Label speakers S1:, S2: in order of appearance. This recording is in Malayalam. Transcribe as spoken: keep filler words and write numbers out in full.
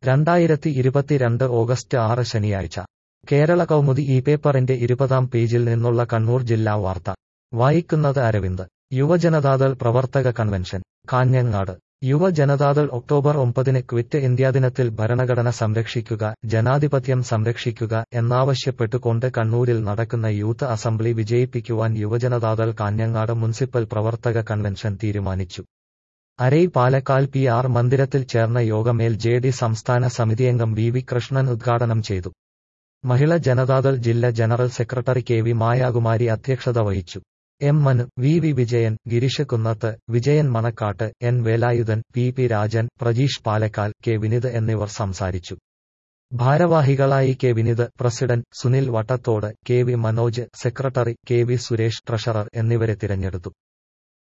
S1: രണ്ടായിരത്തി ഇരുപത്തിരണ്ട് ഓഗസ്റ്റ് ആറ് ശനിയാഴ്ച കേരള കൗമുദി ഈ പേപ്പറിന്റെ ഇരുപതാം പേജിൽ നിന്നുള്ള കണ്ണൂർ ജില്ലാ വാർത്ത വായിക്കുന്നത് അരവിന്ദ്. യുവജനതാദൾ പ്രവർത്തക കൺവെൻഷൻ കാഞ്ഞങ്ങാട്. യുവജനതാദൾ ഒക്ടോബർ ഒമ്പതിന് ക്വിറ്റ് ഇന്ത്യാ ദിനത്തിൽ ഭരണഘടന സംരക്ഷിക്കുക, ജനാധിപത്യം സംരക്ഷിക്കുക എന്നാവശ്യപ്പെട്ടുകൊണ്ട് കണ്ണൂരിൽ നടക്കുന്ന യൂത്ത് അസംബ്ലി വിജയിപ്പിക്കുവാൻ യുവജനതാദൾ കാഞ്ഞങ്ങാട് മുനിസിപ്പൽ പ്രവർത്തക കൺവെൻഷൻ തീരുമാനിച്ചു. അരൈ പാലക്കാൽ പി ആർ മന്ദിരത്തിൽ ചേർന്ന യോഗമേൽ ജെ ഡി സംസ്ഥാന സമിതിയംഗം വി വി കൃഷ്ണൻ ഉദ്ഘാടനം ചെയ്തു. മഹിള ജനതാദൾ ജില്ലാ general secretary K V Mayakumari അധ്യക്ഷത വഹിച്ചു. M Manu, V V Vijayan, Gireesh Kunnath, Vijayan Manakkattu, N Velayudhan, P P Rajan, Prajeesh Palakkal, K Vineeth എന്നിവർ സംസാരിച്ചു. ഭാരവാഹികളായി K Vineeth, president, Sunil Vattathode, K V Manoj, secretary, K V Suresh, treasurer എന്നിവരെ തിരഞ്ഞെടുത്തു.